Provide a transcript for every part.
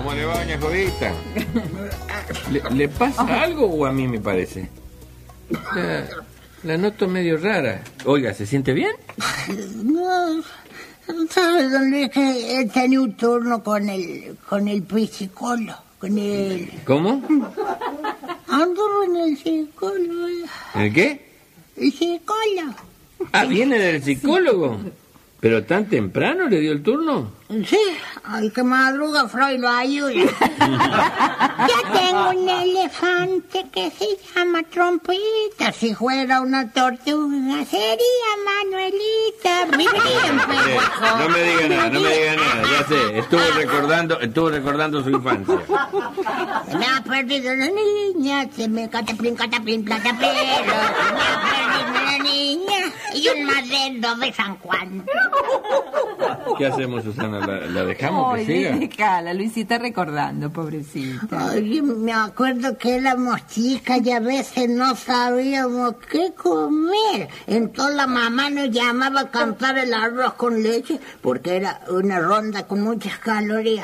¿Cómo le va, doña Jovita? ¿Le pasa algo o a mí me parece? La noto medio rara. Oiga, ¿se siente bien? No, ¿sabes, don Luis, que he tenido un turno con el psicólogo? ¿Cómo? Ando en el psicólogo. ¿El qué? El psicólogo. Ah, ¿viene del psicólogo? ¿Pero tan temprano le dio el turno? Sí, al que madruga Freud lo ayuda. Ya tengo un elefante que se llama Trompita. Si fuera una tortuga sería Manuelita. Viviría en Peguajo. No me diga nada, ya sé. Estuvo recordando su infancia. Me ha perdido la niña, se me cataplin, plata, pero me ha perdido la niña y un madero de San Juan. ¿Qué hacemos, Susana? ¿La dejamos que siga? Déjala, Luisita recordando, pobrecita. Ay, me acuerdo que éramos chicas y a veces no sabíamos qué comer. Entonces la mamá nos llamaba a cantar el arroz con leche porque era una ronda con muchas calorías.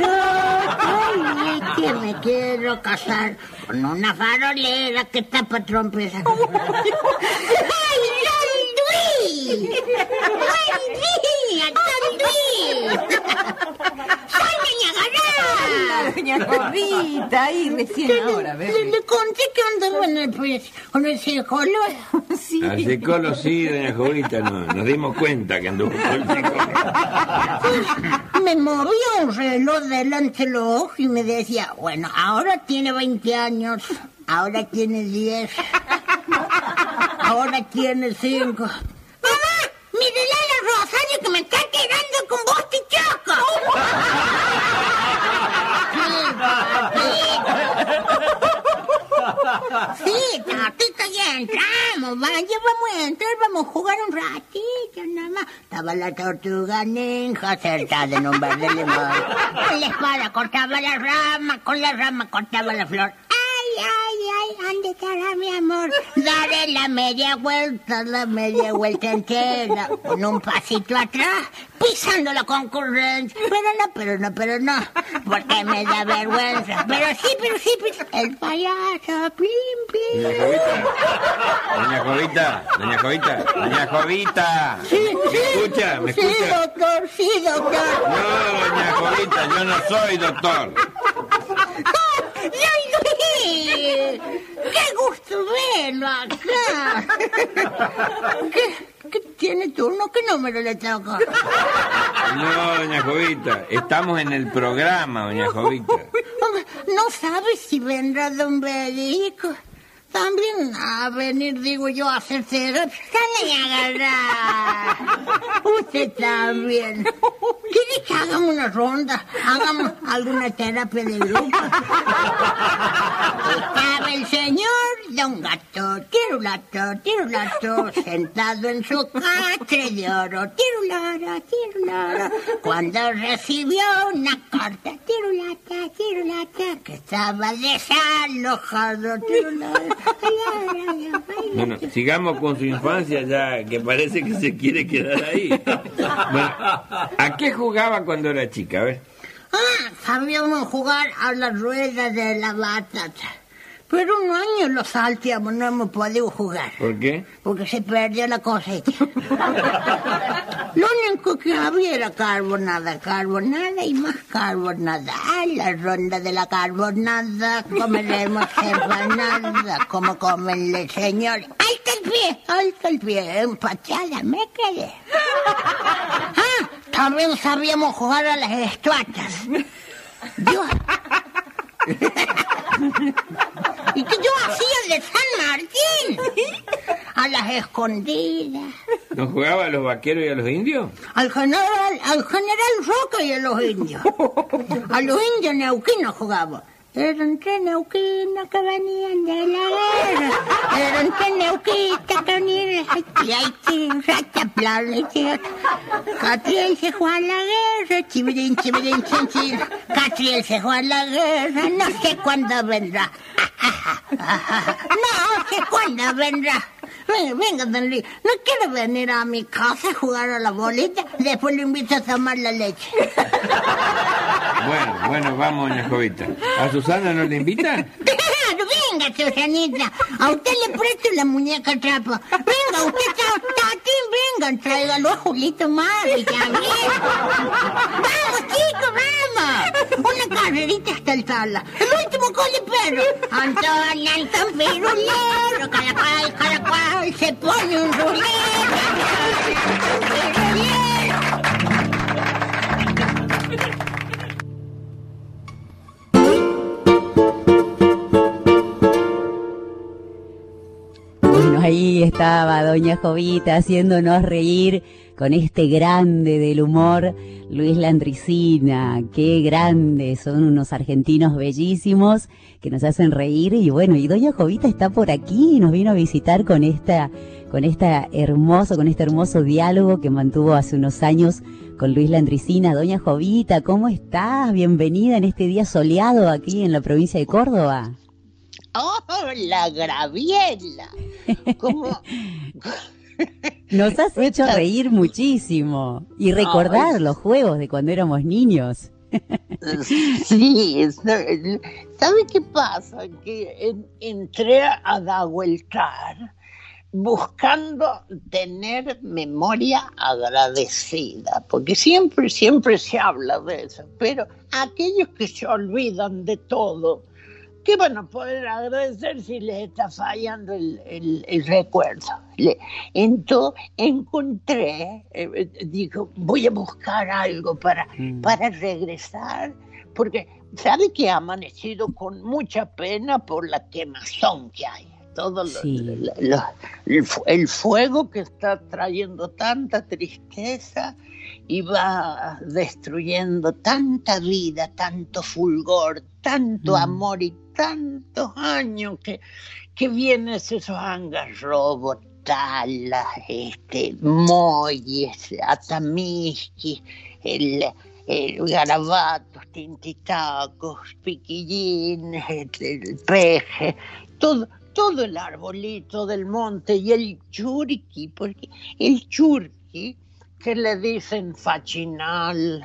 Ay, que me quiero casar con una farolera que tapa trompetas. ¡Ay, Luis! ¡Soy Doña Hola, doña Jovita, ahí recién ahora, ¿ves? Le conté que andaba con el psicólogo. Sí. Al psicólogo sí, doña Jovita, no. Nos dimos cuenta que anduvo con el psicólogo. Me movía un reloj delante de los ojos y me decía, bueno, ahora tiene 20 años, ahora tiene 10, ahora tiene 5. ¡Mamá! ¡Mírele a la Rosario que me está quedando con vos, Tichoco! Sí, tatita, ya entramos, vaya, vamos a entrar, vamos a jugar un ratito nada más. Estaba la tortuga ninja sentada en un verde limón. Con la espada cortaba la rama, con la rama cortaba la flor. Ay, ¿dónde estará mi amor? Daré la media vuelta entera, con un pasito atrás, pisando la concurrencia. Pero no, porque me da vergüenza. Pero sí, el payaso, plim, plim. Doña Jovita. Sí. ¿Me escucha? Sí, doctor. No, doña Jovita, yo no soy doctor. ¡Qué gusto verlo acá! ¿Qué tiene turno? ¿Qué número le toca? No, doña Jovita, estamos en el programa, doña Jovita. ¿No sabe si vendrá don Belico? También a venir, digo yo, a hacer terapia. ¡Sale a agarrar! Usted también. ¿Quiere que hagamos una ronda? Hagamos alguna terapia de grupo. Estaba el señor Don Gato, tirulato, sentado en su catre de oro, tirularo, cuando recibió una carta, tirulata, que estaba desalojado, tirularo. Bueno, sigamos con su infancia ya, que parece que se quiere quedar ahí. Bueno, ¿a qué jugaba cuando era chica? A ver. Sabíamos jugar a la rueda de la batata. Pero un año lo salteamos, no hemos podido jugar. ¿Por qué? Porque se perdió la cosecha. Lo único que había era carbonada y más carbonada. A la ronda de la carbonada comeremos empanada, como comen los señores. Alto el pie, empachada me quedé. También sabíamos jugar a las estuachas. ¿Y qué yo hacía de San Martín? A las escondidas. ¿No jugaba a los vaqueros y a los indios? Al general Roca y a los indios. A los indios neuquinos jugaba. Eran tres neuquinos que venían de la guerra. Eran tres neuquitas que venían de Haití, Rataplan, Catriel se fue a la guerra, chivirín, chin, chin. Catriel se fue a la guerra, no sé cuándo vendrá. No sé cuándo vendrá. Venga, don Luis, ¿no quiere venir a mi casa a jugar a la bolita? Después le invito a tomar la leche. Bueno, vamos, doña Jovita. ¿A Susana no le invita? Claro, venga, Susanita. A usted le presto la muñeca trapa. Venga, usted Tatín, vengan, tráigalo a Julito Mari también. Vamos, chicos, vamos. Una carrerita hasta el sala. El último cole perro. Antón Pirulero. Cada cual se pone un rulero. Bueno, ahí estaba doña Jovita haciéndonos reír con este grande del humor, Luis Landricina. Qué grande, son unos argentinos bellísimos que nos hacen reír. Y bueno, y doña Jovita está por aquí y nos vino a visitar con este hermoso diálogo que mantuvo hace unos años con Luis Landricina. Doña Jovita, ¿cómo estás? Bienvenida en este día soleado aquí en la provincia de Córdoba. Hola, Graviela. ¿Cómo? Nos has hecho reír muchísimo y recordar los juegos de cuando éramos niños. Sí, ¿sabe qué pasa? Que entré a dagueltar buscando tener memoria agradecida, porque siempre se habla de eso, pero aquellos que se olvidan de todo, ¿qué van a poder agradecer si les está fallando el recuerdo? Entonces encontré, digo, voy a buscar algo para regresar, porque sabe que he amanecido con mucha pena por la quemazón que hay. Todo el fuego que está trayendo tanta tristeza y va destruyendo tanta vida, tanto fulgor, tanto amor y tantos años que vienen esos Angarrobo, Tala, Moyes, Atamisqui, el Garabatos, Tintitacos, Piquillín, el Peje, todo el arbolito del monte y el churqui, porque el churqui, que le dicen fachinal,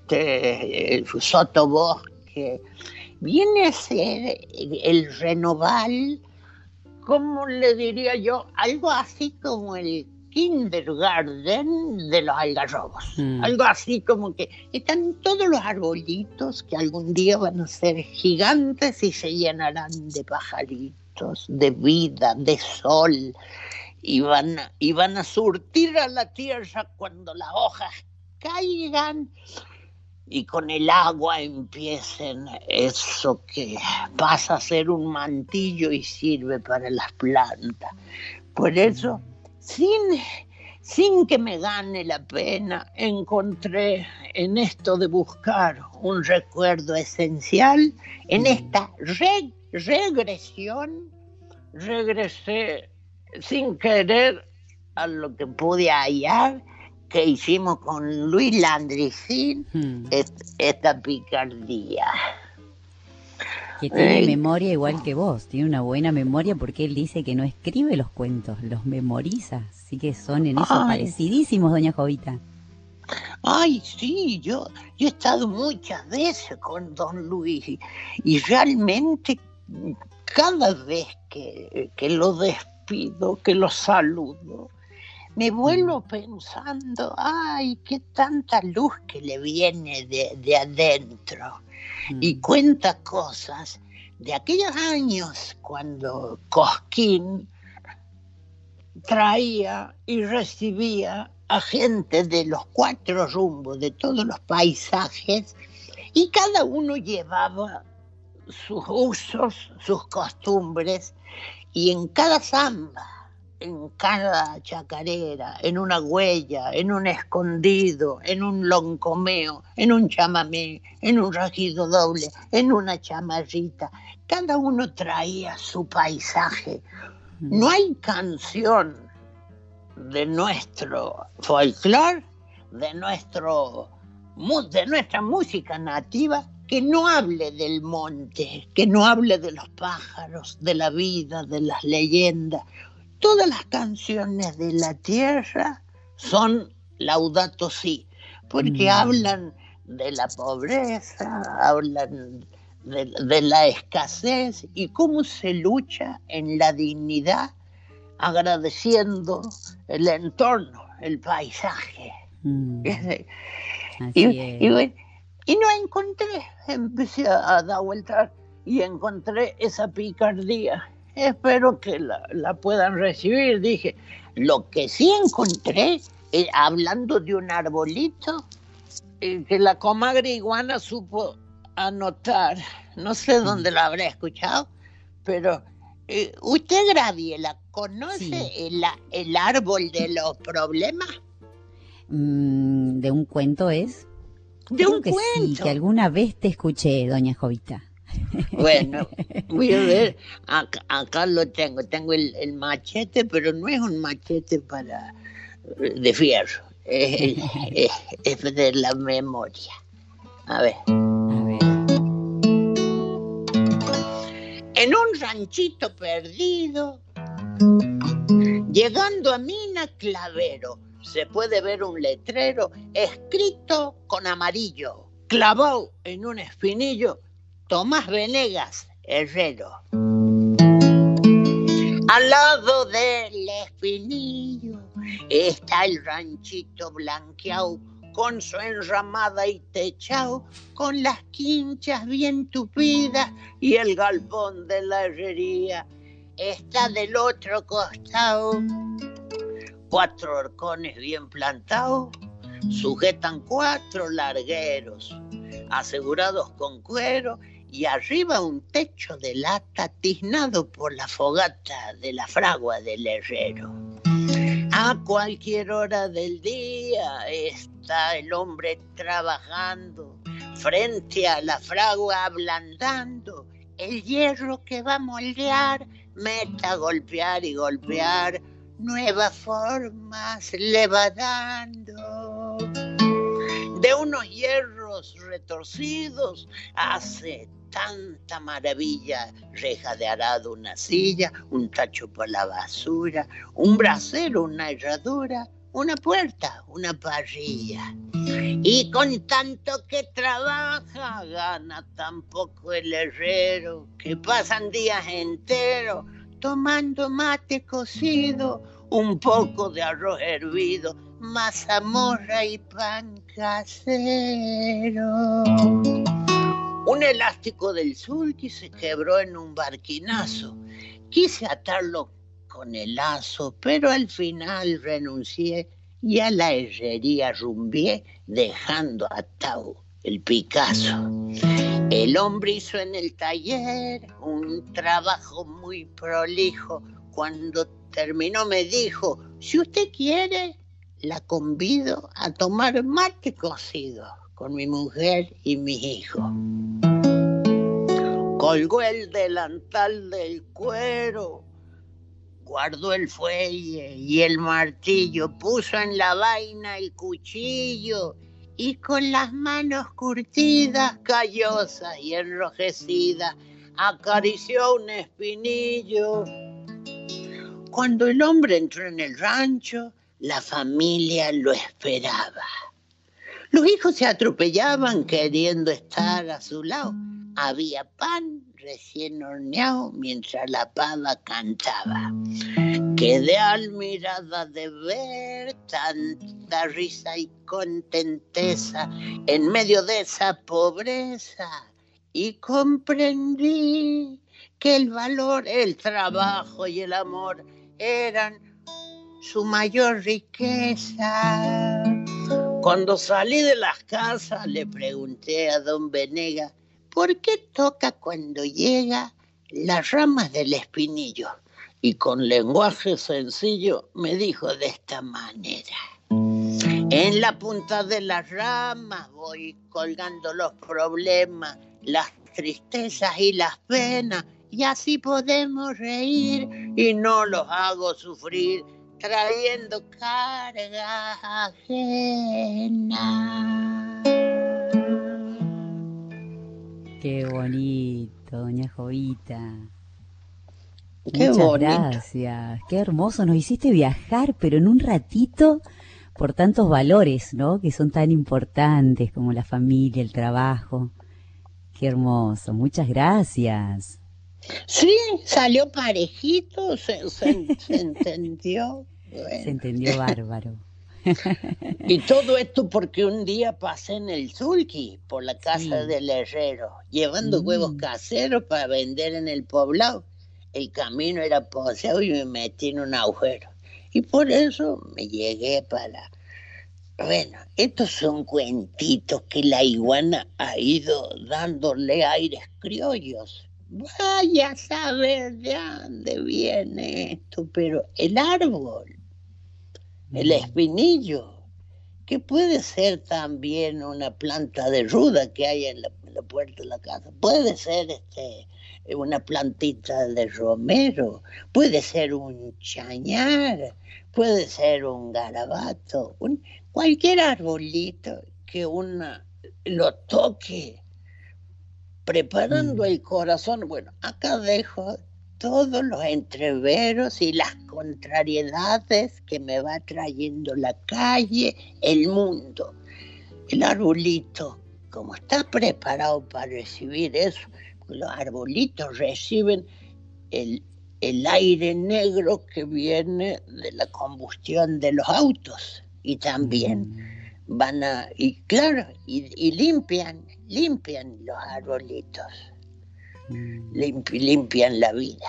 sotobosque, viene a ser el renoval, como le diría yo, algo así como el kindergarten de los algarrobos. Algo así como que están todos los arbolitos que algún día van a ser gigantes y se llenarán de pajaritos, de vida, de sol, y van a surtir a la tierra cuando las hojas caigan y con el agua empiecen eso que pasa a ser un mantillo y sirve para las plantas. Por eso, sin que me gane la pena, encontré en esto de buscar un recuerdo esencial, en esta regresión, regresé sin querer a lo que pude hallar, que hicimos con Luis Landricín, esta picardía. Que tiene memoria igual que vos, tiene una buena memoria porque él dice que no escribe los cuentos, los memoriza, así que son en eso parecidísimos, doña Jovita. Ay, sí, yo he estado muchas veces con don Luis y realmente cada vez que lo despido, que lo saludo, me vuelvo pensando, ay, qué tanta luz que le viene de adentro. Y cuenta cosas de aquellos años cuando Cosquín traía y recibía a gente de los 4 rumbos, de todos los paisajes, y cada uno llevaba sus usos, sus costumbres, y en cada samba, en cada chacarera, en una huella, en un escondido, en un loncomeo, en un chamamé, en un rajido doble, en una chamarrita, cada uno traía su paisaje. No hay canción de nuestro folclore, de nuestra música nativa, que no hable del monte, que no hable de los pájaros, de la vida, de las leyendas. Todas las canciones de la tierra son Laudato Si, porque hablan de la pobreza, hablan de la escasez y cómo se lucha en la dignidad agradeciendo el entorno, el paisaje. Así es. Y no encontré, empecé a dar vueltas y encontré esa picardía. Espero que la puedan recibir, dije. Lo que sí encontré, hablando de un arbolito, que la comadre Iguana supo anotar, no sé dónde lo habré escuchado, pero ¿usted, Graviela, conoce el árbol de los problemas? ¿De un cuento es? De Creo un que cuento. sí, que alguna vez te escuché, doña Jovita. Bueno, voy a ver, acá lo tengo el machete, pero no es un machete de fierro, es de la memoria. A ver. A ver. En un ranchito perdido, llegando a Mina Clavero, se puede ver un letrero escrito con amarillo, clavado en un espinillo, Tomás Venegas, herrero. Al lado del espinillo está el ranchito blanqueado, con su enramada y techao, con las quinchas bien tupidas y el galpón de la herrería está del otro costado. 4 horcones bien plantados sujetan 4 largueros, asegurados con cuero, y arriba un techo de lata tiznado por la fogata de la fragua del herrero. A cualquier hora del día está el hombre trabajando, frente a la fragua ablandando el hierro que va a moldear, meta a golpear y golpear, nuevas formas le va dando. De unos hierros retorcidos hace tanta maravilla, reja de arado una silla, un tacho para la basura, un brasero, una herradura, una puerta, una parrilla. Y con tanto que trabaja, gana tan poco el herrero, que pasan días enteros tomando mate cocido, un poco de arroz hervido, mazamorra y pan casero. Un elástico del sulky se quebró en un barquinazo. Quise atarlo con el lazo, pero al final renuncié y a la herrería rumbié, dejando atado el Picasso. El hombre hizo en el taller un trabajo muy prolijo. Cuando terminó me dijo: si usted quiere, la convido a tomar mate cocido con mi mujer y mis hijos. Colgó el delantal del cuero, guardó el fuelle y el martillo, puso en la vaina el cuchillo y con las manos curtidas, callosas y enrojecidas, acarició un espinillo. Cuando el hombre entró en el rancho, la familia lo esperaba. Los hijos se atropellaban queriendo estar a su lado. Había pan recién horneado mientras la pava cantaba. Quedé admirada de ver tanta risa y contenteza en medio de esa pobreza y comprendí que el valor, el trabajo y el amor eran su mayor riqueza. Cuando salí de las casas le pregunté a don Venega ¿por qué toca cuando llega las ramas del espinillo? Y con lenguaje sencillo me dijo de esta manera: en la punta de las ramas voy colgando los problemas, las tristezas y las penas, y así podemos reír y no los hago sufrir trayendo cargas ajenas. Qué bonito, doña Jovita. Qué Muchas bonito. gracias, qué hermoso. Nos hiciste viajar, pero en un ratito, por tantos valores, ¿no? Que son tan importantes como la familia, el trabajo. Qué hermoso, muchas gracias. Sí, salió parejito, se entendió. Se entendió bárbaro. Y todo esto porque un día pasé en el Sulki, por la casa Sí. del herrero, llevando huevos caseros para vender en el poblado. El camino era poseo y me metí en un agujero. Y por eso me llegué para... Bueno, estos son cuentitos que la iguana ha ido dándole aires criollos. Vaya a saber de dónde viene esto, pero el árbol, el espinillo, que puede ser también una planta de ruda que hay en la puerta de la casa, puede ser una plantita de romero, puede ser un chañar, puede ser un garabato, cualquier arbolito que uno lo toque preparando el corazón. Bueno, acá dejo todos los entreveros y las contrariedades que me va trayendo la calle, el mundo. El arbolito, como está preparado para recibir eso, los arbolitos reciben el aire negro que viene de la combustión de los autos y también van a, y claro, y limpian los arbolitos, limpian la vida.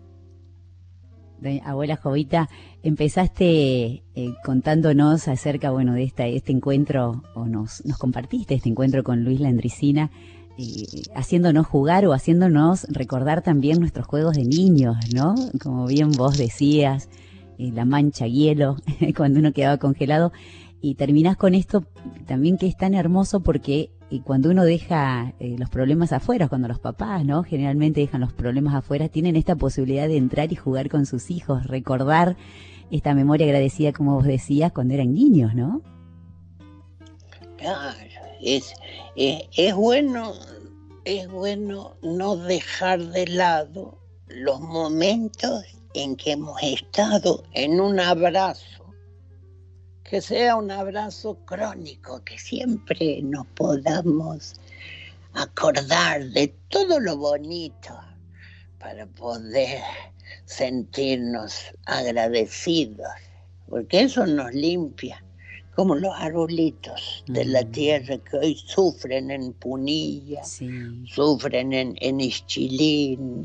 Abuela Jovita, empezaste contándonos acerca, bueno, de este encuentro, o nos compartiste este encuentro con Luis Landricina, haciéndonos jugar o haciéndonos recordar también nuestros juegos de niños, ¿no? Como bien vos decías, la mancha hielo, cuando uno quedaba congelado, y terminás con esto también que es tan hermoso porque cuando uno deja los problemas afuera, cuando los papás, ¿no? Generalmente dejan los problemas afuera, tienen esta posibilidad de entrar y jugar con sus hijos, recordar esta memoria agradecida, como vos decías, cuando eran niños, ¿no? Claro, es bueno no dejar de lado los momentos en que hemos estado en un abrazo, que sea un abrazo crónico, que siempre nos podamos acordar de todo lo bonito para poder sentirnos agradecidos, porque eso nos limpia, como los arbolitos de la tierra que hoy sufren en Punilla, sufren en Ischilín.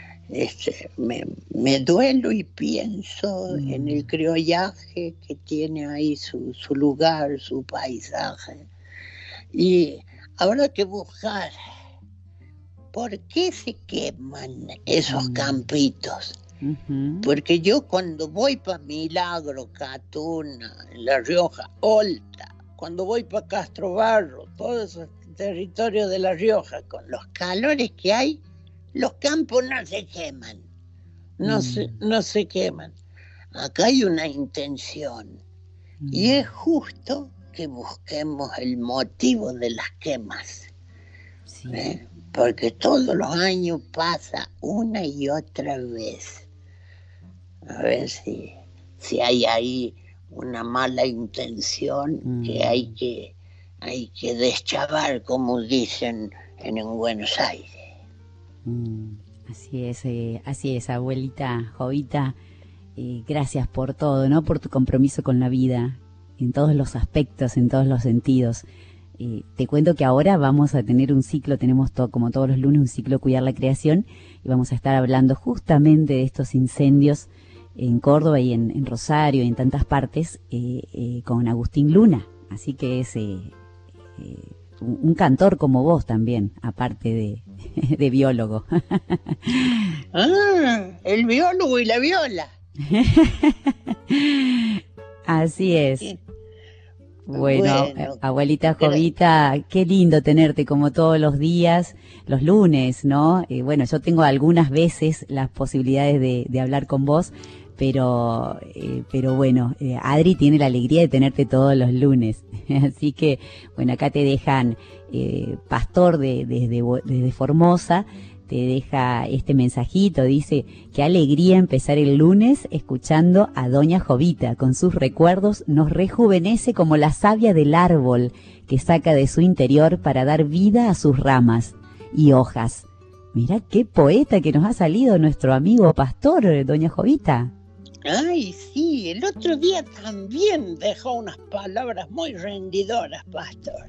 Me duelo y pienso en el criollaje que tiene ahí su lugar, su paisaje. Y habrá que buscar por qué se queman esos campitos. Porque yo cuando voy para Milagro, Catuna, La Rioja, Olta, cuando voy para Castro Barro, todo ese territorio de La Rioja, con los calores que hay, los campos no se queman, no se queman. Acá hay una intención y es justo que busquemos el motivo de las quemas, porque todos los años pasa una y otra vez. A ver si hay ahí una mala intención que hay que deschavar, como dicen en Buenos Aires. Así es, abuelita Jovita, gracias por todo, ¿no? Por tu compromiso con la vida, en todos los aspectos, en todos los sentidos. Te cuento que ahora vamos a tener un ciclo, tenemos como todos los lunes un ciclo Cuidar la Creación, y vamos a estar hablando justamente de estos incendios en Córdoba y en Rosario y en tantas partes, con Agustín Luna, así que es un cantor como vos también, aparte de biólogo. El biólogo y la viola. Así es. Bueno, abuelita Jovita, qué lindo tenerte como todos los días, los lunes, ¿no? Bueno, yo tengo algunas veces las posibilidades de hablar con vos, pero bueno, Adri tiene la alegría de tenerte todos los lunes. Así que, bueno, acá te dejan Pastor desde Formosa, te deja este mensajito, dice, qué alegría empezar el lunes escuchando a Doña Jovita, con sus recuerdos nos rejuvenece como la savia del árbol que saca de su interior para dar vida a sus ramas y hojas. Mirá qué poeta que nos ha salido nuestro amigo pastor, Doña Jovita. Ay, sí, el otro día también dejó unas palabras muy rendidoras, pastor.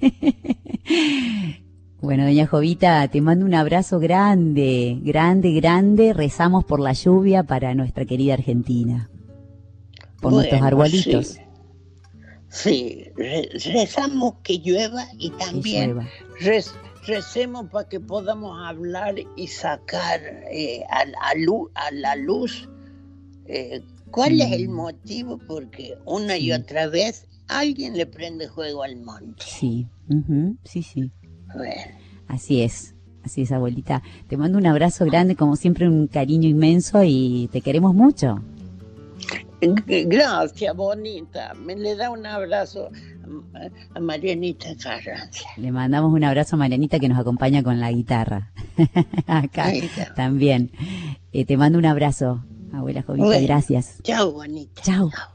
Bueno, Doña Jovita, te mando un abrazo grande, grande, grande. Rezamos por la lluvia para nuestra querida Argentina. Por nuestros arbolitos. Sí, rezamos que llueva y también recemos para que podamos hablar y sacar a la luz cuál es el motivo, porque una y otra vez alguien le prende fuego al monte. Sí, sí. Bueno. Así es, abuelita. Te mando un abrazo grande, como siempre, un cariño inmenso y te queremos mucho. Gracias, bonita. Me le da un abrazo a Marianita Carranza. Le mandamos un abrazo a Marianita que nos acompaña con la guitarra. Acá también. Te mando un abrazo, abuela Jovita, bueno, gracias. Chao, bonita. Chao.